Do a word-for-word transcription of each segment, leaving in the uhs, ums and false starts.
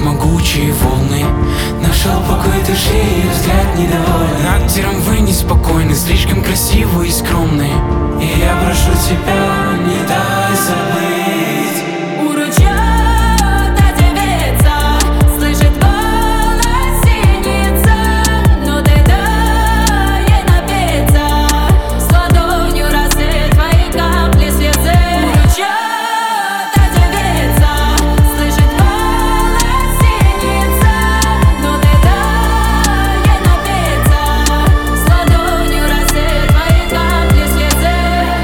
могучие волны. Нашел покой души и взгляд недовольный. Над миром вы неспокойны, слишком красивы и скромны. И я прошу тебя, не дай забыть. У ручья та девица слышит голос синица, но ты дай ей напиться, с ладонью росы твои капли слезы. У ручья та девица слышит голос синица, но ты дай ей напиться, с ладонью росы твои капли слезы.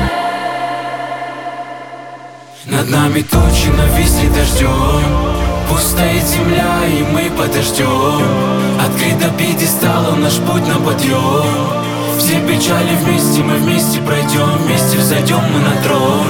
Над нами тучи, но виснет дождем. Пусть стоит земля, и мы подождем. Открыт до пьедестала наш путь на подъем. Все печали вместе, мы вместе пройдем. Вместе взойдем мы на трон.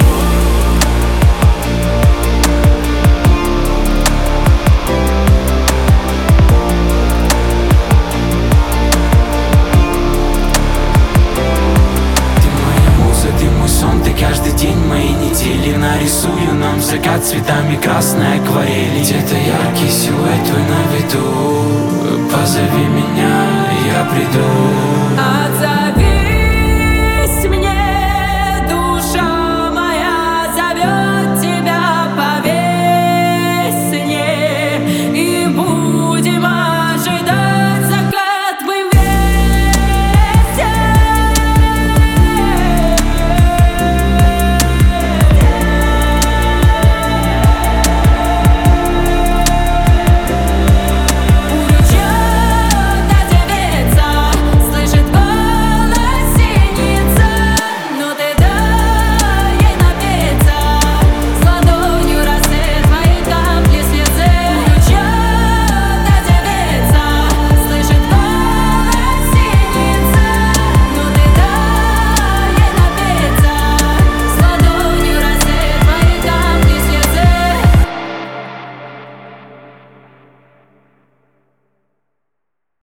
Каждый день моей недели нарисую нам закат цветами красной акварели. Где-то яркий силуэт твой на виду, позови меня, я приду. Отца